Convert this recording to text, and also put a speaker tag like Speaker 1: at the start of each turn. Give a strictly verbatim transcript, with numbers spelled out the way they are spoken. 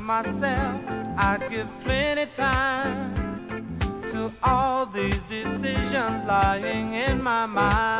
Speaker 1: myself, I'd give plenty time to all these decisions lying in my mind.